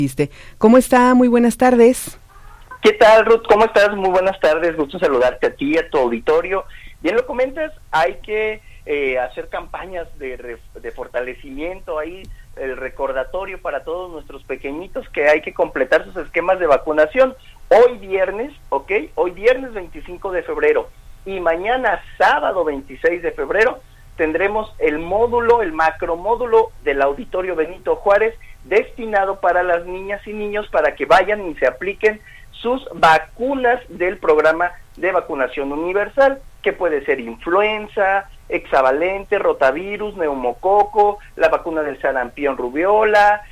¿Cómo está? Muy buenas tardes. ¿Qué tal, Ruth? ¿Cómo estás? Muy buenas tardes, gusto saludarte a ti, a tu auditorio. Bien lo comentas, hay que hacer campañas de fortalecimiento, ahí el recordatorio para todos nuestros pequeñitos que hay que completar sus esquemas de vacunación. Hoy viernes, ¿ok? Hoy viernes 25 de febrero y mañana sábado 26 de febrero tendremos el macromódulo del Auditorio Benito Juárez destinado para las niñas y niños para que vayan y se apliquen sus vacunas del programa de vacunación universal, que puede ser influenza, hexavalente, rotavirus, neumococo, la vacuna del sarampión rubiola,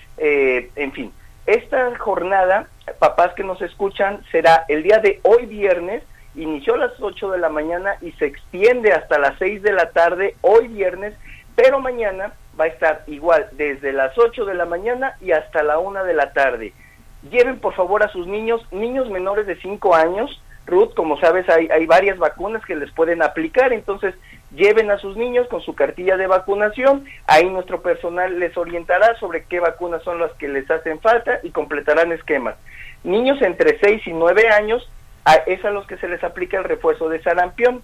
en fin. Esta jornada, papás que nos escuchan, será el día de hoy viernes, inició a las 8 de la mañana y se extiende hasta las 6 de la tarde, hoy viernes, pero mañana va a estar igual, desde las 8 de la mañana y hasta la 1 de la tarde. Lleven por favor a sus niños menores de 5 años, Ruth, como sabes hay varias vacunas que les pueden aplicar, entonces lleven a sus niños con su cartilla de vacunación, ahí nuestro personal les orientará sobre qué vacunas son las que les hacen falta y completarán esquemas. Niños entre 6 y 9 años, es a los que se les aplica el refuerzo de sarampión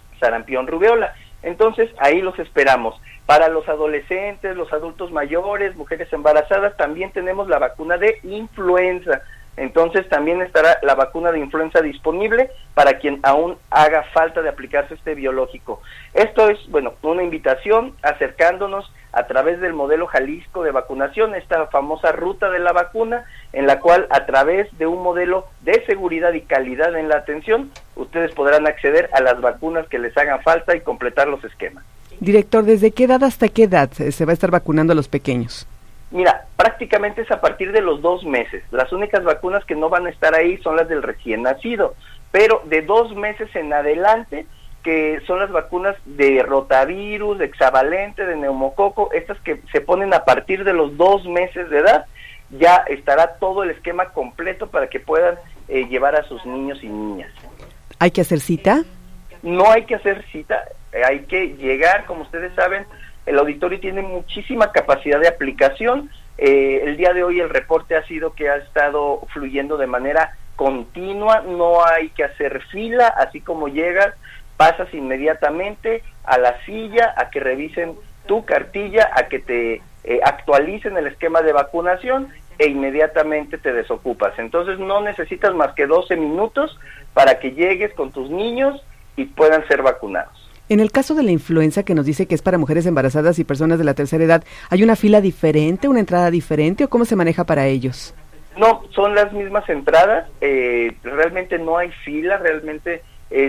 rubiola, entonces ahí los esperamos. Para los adolescentes, los adultos mayores, mujeres embarazadas, también tenemos la vacuna de influenza. Entonces también estará la vacuna de influenza disponible para quien aún haga falta de aplicarse este biológico. Esto es, una invitación acercándonos a través del modelo Jalisco de vacunación, esta famosa ruta de la vacuna, en la cual a través de un modelo de seguridad y calidad en la atención, ustedes podrán acceder a las vacunas que les hagan falta y completar los esquemas. Director, ¿desde qué edad hasta qué edad se va a estar vacunando a los pequeños? Mira, prácticamente es a partir de los 2 meses. Las únicas vacunas que no van a estar ahí son las del recién nacido, pero de 2 meses en adelante, que son las vacunas de rotavirus, de hexavalente, de neumococo, estas que se ponen a partir de los 2 meses de edad, ya estará todo el esquema completo para que puedan llevar a sus niños y niñas. ¿Hay que hacer cita? No hay que hacer cita, hay que llegar, como ustedes saben, el auditorio tiene muchísima capacidad de aplicación. El día de hoy el reporte ha sido que ha estado fluyendo de manera continua, no hay que hacer fila, así como llegas, pasas inmediatamente a la silla, a que revisen tu cartilla, a que te actualicen el esquema de vacunación e inmediatamente te desocupas. Entonces no necesitas más que 12 minutos para que llegues con tus niños y puedan ser vacunados. En el caso de la influenza, que nos dice que es para mujeres embarazadas y personas de la tercera edad, ¿hay una fila diferente, una entrada diferente o cómo se maneja para ellos? No, son las mismas entradas, realmente no hay fila, realmente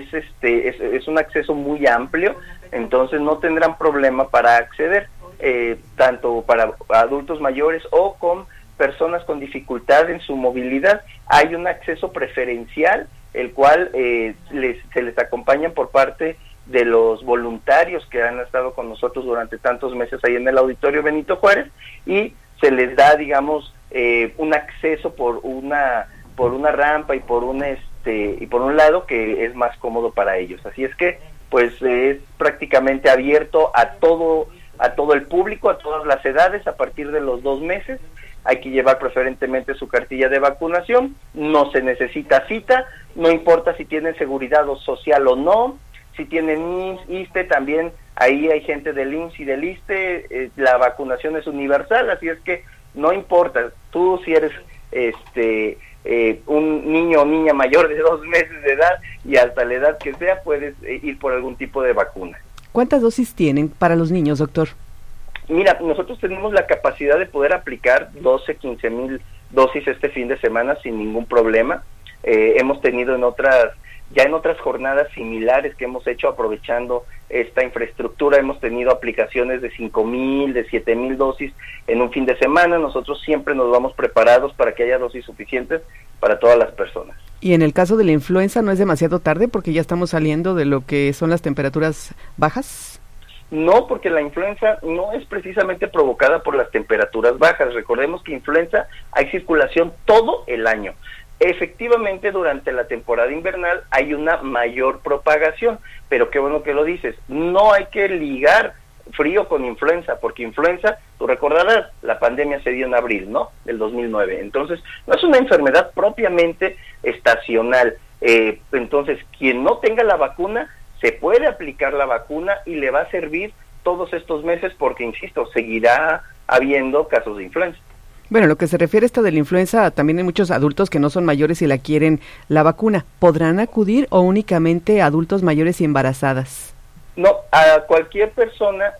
es un acceso muy amplio, entonces no tendrán problema para acceder, tanto para adultos mayores o con personas con dificultad en su movilidad. Hay un acceso preferencial, el cual se les acompañan por parte de los voluntarios que han estado con nosotros durante tantos meses ahí en el Auditorio Benito Juárez, y se les da, digamos, un acceso por una rampa y por un lado que es más cómodo para ellos. Así es que pues es prácticamente abierto a todo el público, a todas las edades, a partir de los 2 meses. Hay que llevar preferentemente su cartilla de vacunación, no se necesita cita, no importa si tienen seguridad social o no, si tienen IMSS, ISSSTE, también ahí hay gente del IMSS y del ISSSTE, la vacunación es universal, así es que no importa, tú si eres un niño o niña mayor de 2 meses de edad y hasta la edad que sea, puedes ir por algún tipo de vacuna. ¿Cuántas dosis tienen para los niños, doctor? Mira, nosotros tenemos la capacidad de poder aplicar 15,000 dosis este fin de semana sin ningún problema. Hemos tenido en otras jornadas similares que hemos hecho aprovechando esta infraestructura, hemos tenido aplicaciones de 5,000, de 7,000 dosis en un fin de semana. Nosotros siempre nos vamos preparados para que haya dosis suficientes para todas las personas. Y en el caso de la influenza, ¿no es demasiado tarde porque ya estamos saliendo de lo que son las temperaturas bajas? No, porque la influenza no es precisamente provocada por las temperaturas bajas. Recordemos que influenza hay circulación todo el año. Efectivamente, durante la temporada invernal hay una mayor propagación, pero qué bueno que lo dices, no hay que ligar frío con influenza, porque influenza, tú recordarás, la pandemia se dio en abril, ¿no?, del 2009. Entonces, no es una enfermedad propiamente estacional. Entonces, quien no tenga la vacuna, se puede aplicar la vacuna y le va a servir todos estos meses porque, insisto, seguirá habiendo casos de influenza. Bueno, lo que se refiere a esto de la influenza, también hay muchos adultos que no son mayores y la quieren la vacuna. ¿Podrán acudir o únicamente adultos mayores y embarazadas? No, a cualquier persona.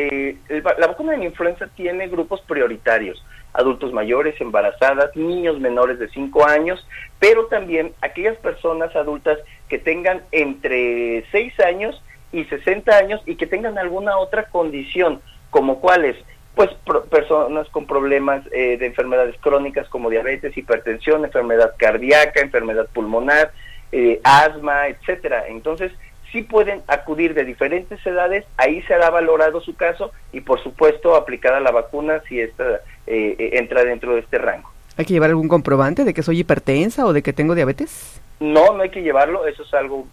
La vacuna de la influenza tiene grupos prioritarios: adultos mayores, embarazadas, niños menores de 5 años, pero también aquellas personas adultas que tengan entre 6 años y 60 años y que tengan alguna otra condición, como cuáles, pues personas con problemas de enfermedades crónicas como diabetes, hipertensión, enfermedad cardíaca, enfermedad pulmonar, asma, etcétera. Entonces, sí pueden acudir de diferentes edades, ahí será valorado su caso y, por supuesto, aplicada la vacuna si esta entra dentro de este rango. ¿Hay que llevar algún comprobante de que soy hipertensa o de que tengo diabetes? No hay que llevarlo, eso es algo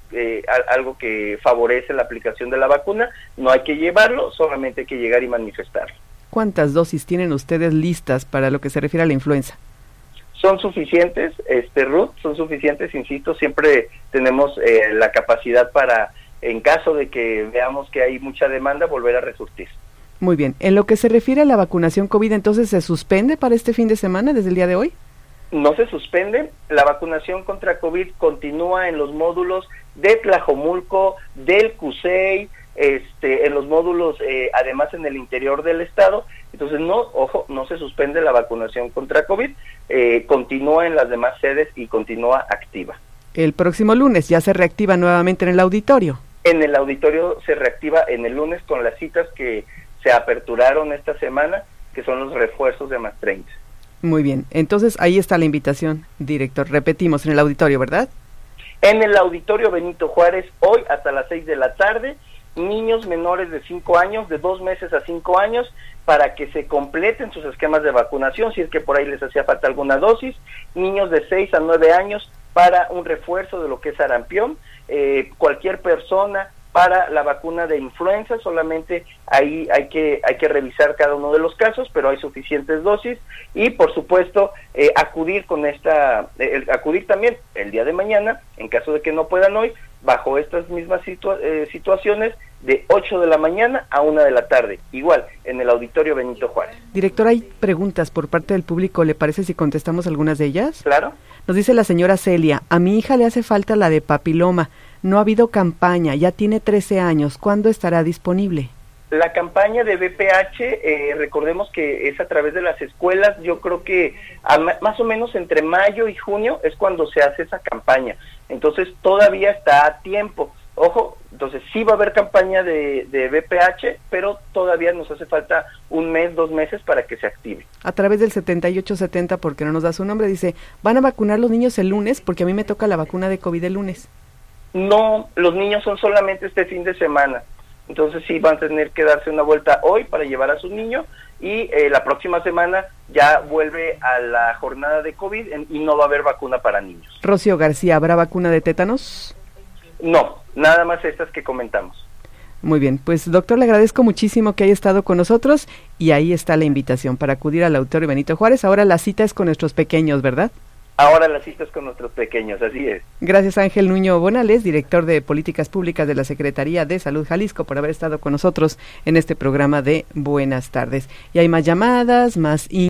que favorece la aplicación de la vacuna, no hay que llevarlo, solamente hay que llegar y manifestarlo. ¿Cuántas dosis tienen ustedes listas para lo que se refiere a la influenza? Son suficientes, Ruth, son suficientes, insisto, siempre tenemos la capacidad para, en caso de que veamos que hay mucha demanda, volver a resurtir. Muy bien, en lo que se refiere a la vacunación COVID, entonces, ¿se suspende para este fin de semana desde el día de hoy? No se suspende, la vacunación contra COVID continúa en los módulos de Tlajomulco, del CUSEI, en los módulos, además en el interior del estado. Entonces, no se suspende la vacunación contra COVID, continúa en las demás sedes y continúa activa. El próximo lunes ya se reactiva nuevamente en el auditorio. En el auditorio se reactiva en el lunes con las citas que se aperturaron esta semana, que son los refuerzos de más 30. Muy bien, entonces ahí está la invitación, director. Repetimos, en el auditorio, ¿verdad? En el auditorio Benito Juárez, hoy hasta las 6 de la tarde, niños menores de 5 años, de 2 meses a 5 años, para que se completen sus esquemas de vacunación, si es que por ahí les hacía falta alguna dosis, niños de 6 a 9 años para un refuerzo de lo que es sarampión, cualquier persona para la vacuna de influenza, solamente ahí hay que revisar cada uno de los casos, pero hay suficientes dosis, y por supuesto acudir también el día de mañana, en caso de que no puedan hoy, bajo estas mismas situaciones, de 8 de la mañana a 1 de la tarde, igual, en el auditorio Benito Juárez. Director, hay preguntas por parte del público, ¿le parece si contestamos algunas de ellas? Claro. Nos dice la señora Celia: a mi hija le hace falta la de papiloma, no ha habido campaña, ya tiene 13 años, ¿cuándo estará disponible? La campaña de VPH, recordemos que es a través de las escuelas. Yo creo que más o menos entre mayo y junio es cuando se hace esa campaña, entonces todavía está a tiempo. Ojo, entonces sí va a haber campaña de VPH, pero todavía nos hace falta 1 mes, 2 meses para que se active. A través del 7870, porque no nos da su nombre, dice: ¿van a vacunar los niños el lunes? Porque a mí me toca la vacuna de COVID el lunes. No, los niños son solamente este fin de semana, entonces sí van a tener que darse una vuelta hoy para llevar a sus niños, y la próxima semana ya vuelve a la jornada de COVID y no va a haber vacuna para niños. Rocío García, ¿habrá vacuna de tétanos? No, nada más estas que comentamos. Muy bien, pues doctor, le agradezco muchísimo que haya estado con nosotros, y ahí está la invitación para acudir al auditorio Benito Juárez. Ahora la cita es con nuestros pequeños, ¿verdad? Ahora las citas con nuestros pequeños, así es. Gracias, Ángel Nuño Bonales, director de Políticas Públicas de la Secretaría de Salud Jalisco, por haber estado con nosotros en este programa de Buenas Tardes. Y hay más llamadas, más